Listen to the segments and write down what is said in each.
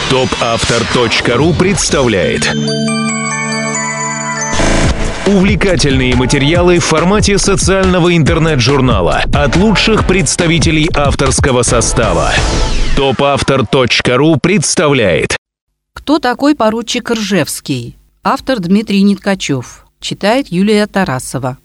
Топавтор.ру представляет увлекательные материалы в формате социального интернет-журнала от лучших представителей авторского состава. Топавтор.ру представляет. Кто такой поручик Ржевский? Автор Дмитрий Ниткачев. Читает Юлия Тарасова.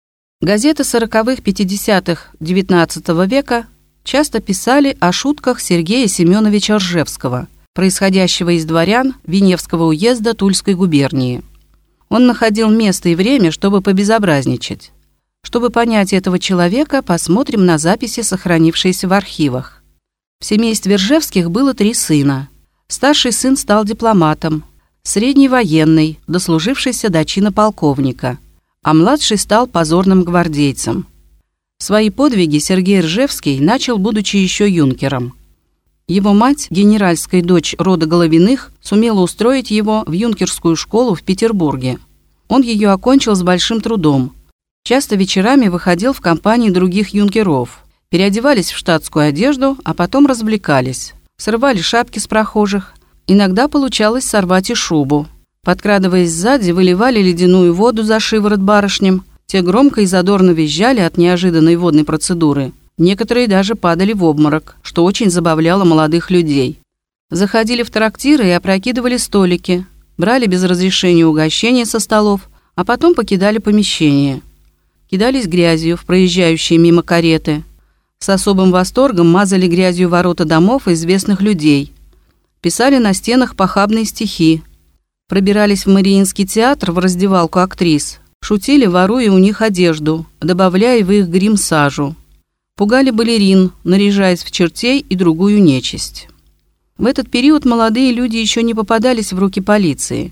Газеты 40-х, 50-х XIX века часто писали о шутках Сергея Семеновича Ржевского, происходящего из дворян Веневского уезда Тульской губернии. Он находил место и время, чтобы побезобразничать. Чтобы понять этого человека, посмотрим на записи, сохранившиеся в архивах. В семействе Ржевских было 3 сына. Старший сын стал дипломатом, средний военный, дослужившийся до чина полковника, а младший стал позорным гвардейцем. Свои подвиги Сергей Ржевский начал, будучи еще юнкером. Его мать, генеральская дочь рода Головиных, сумела устроить его в юнкерскую школу в Петербурге. Он ее окончил с большим трудом. Часто вечерами выходил в компании других юнкеров, переодевались в штатскую одежду, а потом развлекались. Срывали шапки с прохожих. Иногда получалось сорвать и шубу. Подкрадываясь сзади, выливали ледяную воду за шиворот барышням. Те громко и задорно визжали от неожиданной водной процедуры. Некоторые даже падали в обморок, что очень забавляло молодых людей. Заходили в трактиры и опрокидывали столики, брали без разрешения угощения со столов, а потом покидали помещение. Кидались грязью в проезжающие мимо кареты. С особым восторгом мазали грязью ворота домов известных людей. Писали на стенах похабные стихи. Пробирались в Мариинский театр в раздевалку актрис. Шутили, воруя у них одежду, добавляя в их грим сажу. Пугали балерин, наряжаясь в чертей и другую нечисть. В этот период молодые люди еще не попадались в руки полиции.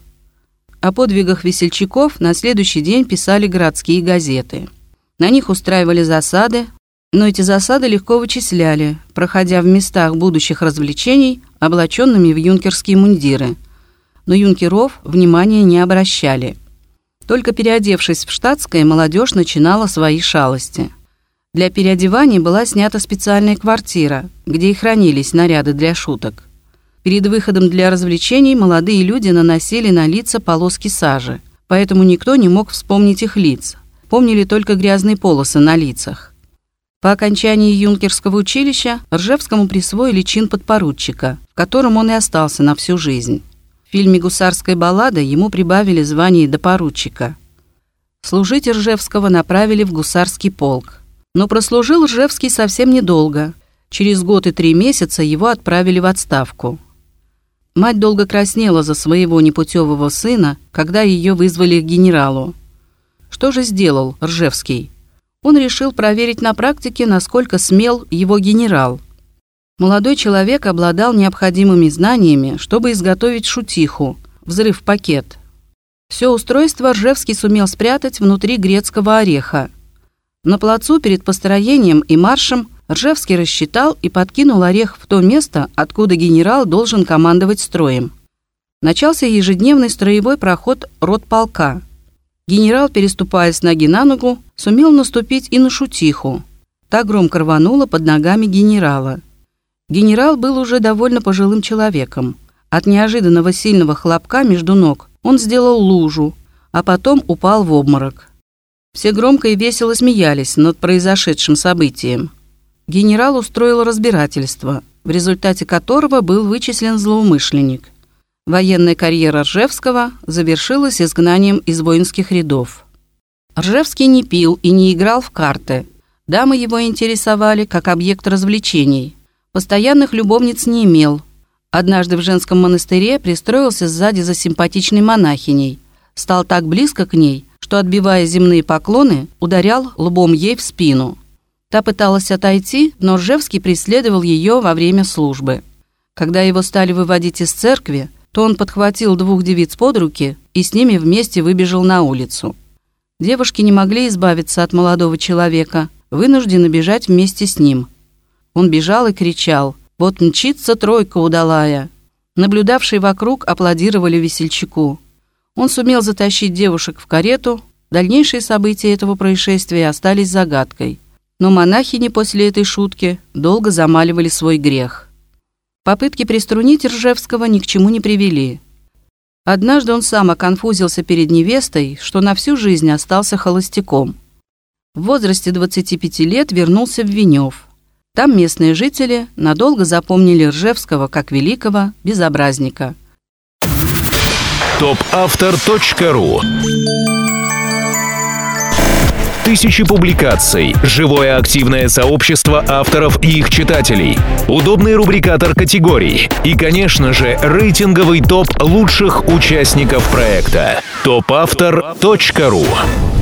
О подвигах весельчаков на следующий день писали городские газеты. На них устраивали засады, но эти засады легко вычисляли, проходя в местах будущих развлечений, облаченными в юнкерские мундиры. Но юнкеров внимания не обращали. Только переодевшись в штатское, молодежь начинала свои шалости. Для переодевания была снята специальная квартира, где и хранились наряды для шуток. Перед выходом для развлечений молодые люди наносили на лица полоски сажи, поэтому никто не мог вспомнить их лиц. Помнили только грязные полосы на лицах. По окончании юнкерского училища Ржевскому присвоили чин подпоручика, в котором он и остался на всю жизнь. В фильме «Гусарская баллада» ему прибавили звание до поручика. Служить Ржевского направили в гусарский полк. Но прослужил Ржевский совсем недолго. Через год и 3 месяца его отправили в отставку. Мать долго краснела за своего непутевого сына, когда ее вызвали к генералу. Что же сделал Ржевский? Он решил проверить на практике, насколько смел его генерал. Молодой человек обладал необходимыми знаниями, чтобы изготовить шутиху, взрыв-пакет. Все устройство Ржевский сумел спрятать внутри грецкого ореха. На плацу перед построением и маршем Ржевский рассчитал и подкинул орех в то место, откуда генерал должен командовать строем. Начался ежедневный строевой проход ротполка. Генерал, переступая с ноги на ногу, сумел наступить и на шутиху. Та громко рванула под ногами генерала. Генерал был уже довольно пожилым человеком. От неожиданного сильного хлопка между ног он сделал лужу, а потом упал в обморок. Все громко и весело смеялись над произошедшим событием. Генерал устроил разбирательство, в результате которого был вычислен злоумышленник. Военная карьера Ржевского завершилась изгнанием из воинских рядов. Ржевский не пил и не играл в карты. Дамы его интересовали как объект развлечений. Постоянных любовниц не имел. Однажды в женском монастыре пристроился сзади за симпатичной монахиней. Стал так близко к ней, что, отбивая земные поклоны, ударял лбом ей в спину. Та пыталась отойти, но Ржевский преследовал ее во время службы. Когда его стали выводить из церкви, то он подхватил 2 девиц под руки и с ними вместе выбежал на улицу. Девушки не могли избавиться от молодого человека, вынуждены бежать вместе с ним. Он бежал и кричал: «Вот мчится тройка удалая!». Наблюдавшие вокруг аплодировали весельчаку. Он сумел затащить девушек в карету. Дальнейшие события этого происшествия остались загадкой. Но монахини после этой шутки долго замаливали свой грех. Попытки приструнить Ржевского ни к чему не привели. Однажды он сам оконфузился перед невестой, что на всю жизнь остался холостяком. В возрасте 25 лет вернулся в Венев. Там местные жители надолго запомнили Ржевского как великого безобразника. Topавтор.ру. Тысячи публикаций, живое активное сообщество авторов и их читателей, удобный рубрикатор категорий и, конечно же, рейтинговый топ лучших участников проекта. Topавтор.ру.